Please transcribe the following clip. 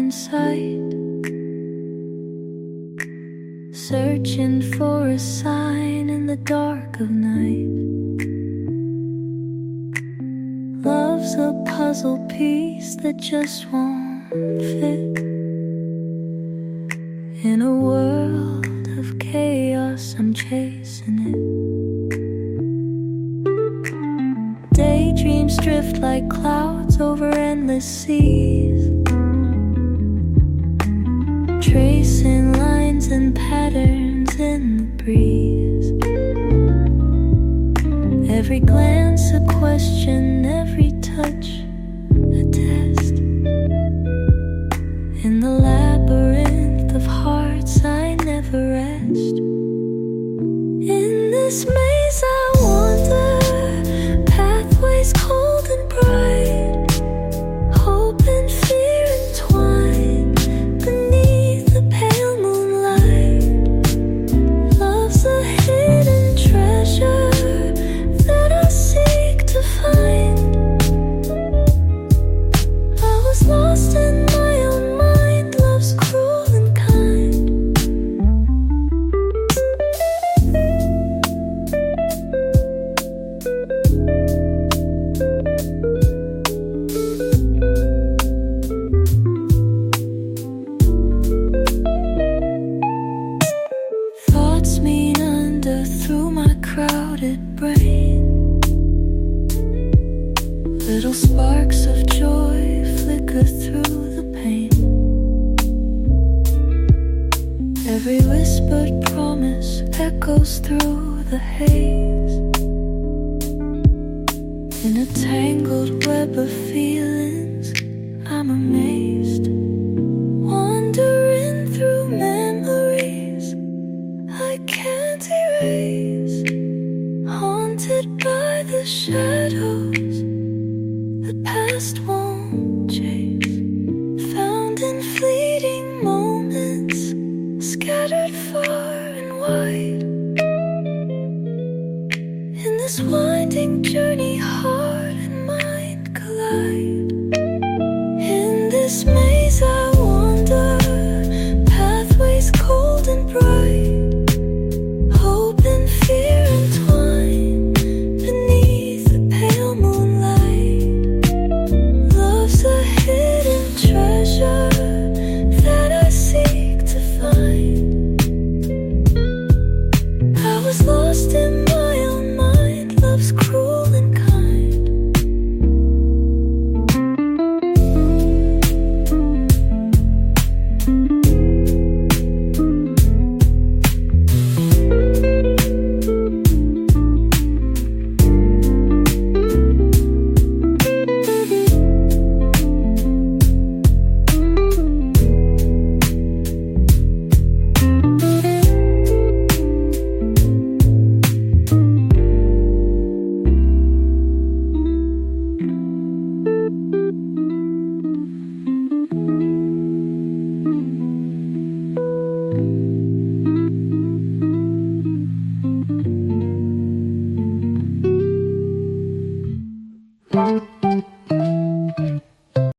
in sight, searching for a sign in the dark of night. Love's a puzzle piece that just won't fit in a world of chaos. I'm chasing it. Daydreams drift like clouds over endless seas, tracing lines and patterns in the breeze. Every glance a question, every touch a test. In the labyrinth of hearts I never rest. In this maze I wander, pathways cold and bright, hope and fear entwined beneath the pale moonlight. Love's a hidden treasure that I seek to find. I was lost in my own mind, love's cruel and kind. Thoughts mean under through my crowded brain. Little sparks of joy flicker through the pain. Every whispered promise echoes through the haze. In a tangled web of feelings, I'm amazed. Wandering through memories I can't erase, haunted by the shadows the past won't chase.